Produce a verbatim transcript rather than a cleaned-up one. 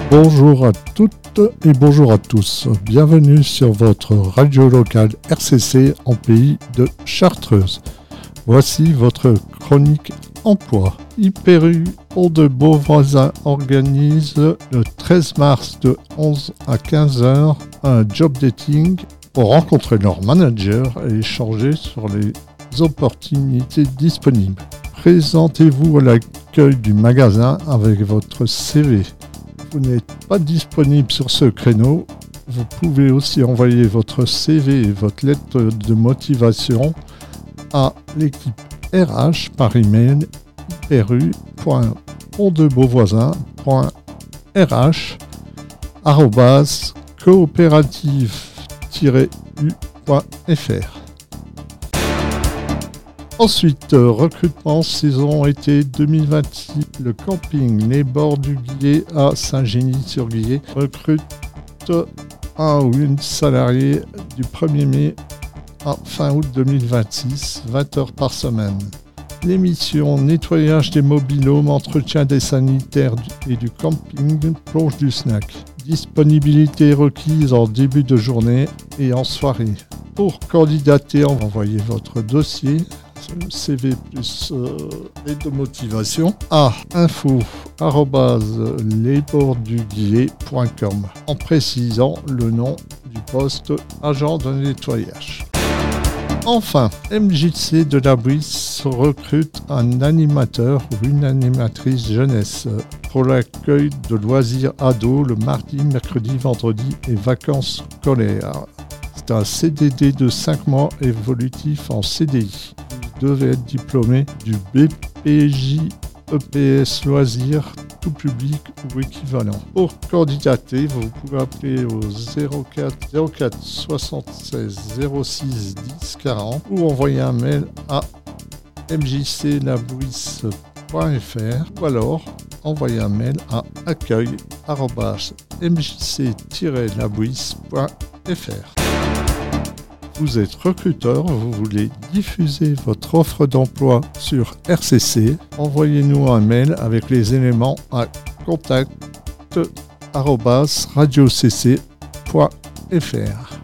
Bonjour à toutes et bonjour à tous. Bienvenue sur votre radio locale R C C en pays de Chartreuse. Voici votre chronique emploi. Hyper U pour de beaux voisins organise le treize mars de onze à quinze heures un job dating pour rencontrer leur manager et échanger sur les opportunités disponibles. Présentez-vous à l'accueil du magasin avec votre C V. Vous n'êtes pas disponible sur ce créneau, vous pouvez aussi envoyer votre C V et votre lettre de motivation à l'équipe R H par email hyperu point pondeboauvoisin point r h arobase coopérative tiret u point f r. Ensuite, euh, recrutement saison été deux mille vingt-six. Le camping Les Bords du Guillet à Saint-Gény-sur-Guillet recrute un ou une salariée du premier mai à fin août deux mille vingt-six, vingt heures par semaine. L'émission nettoyage des mobil-homes, entretien des sanitaires et du camping, plonge du snack. Disponibilité requise en début de journée et en soirée. Pour candidater, envoyez votre dossier, C V plus euh, lettre de motivation à info arobase lesbordsduguillet point com en précisant le nom du poste agent de nettoyage. Enfin, M J C de la Bouisse recrute un animateur ou une animatrice jeunesse pour l'accueil de loisirs ados le mardi, mercredi, vendredi et vacances scolaires. C'est un C D D de cinq mois évolutif en C D I. Vous devez être diplômé du B P J E P S Loisirs, tout public ou équivalent. Pour candidater, vous pouvez appeler au zéro quatre zéro quatre soixante-seize zéro six dix quarante ou envoyer un mail à m j c labouisse point f r ou alors envoyer un mail à accueil arobase m j c tiret labouisse point f r. Vous êtes recruteur, vous voulez diffuser votre offre d'emploi sur R C C, envoyez-nous un mail avec les éléments à contact arobase radio c c point f r.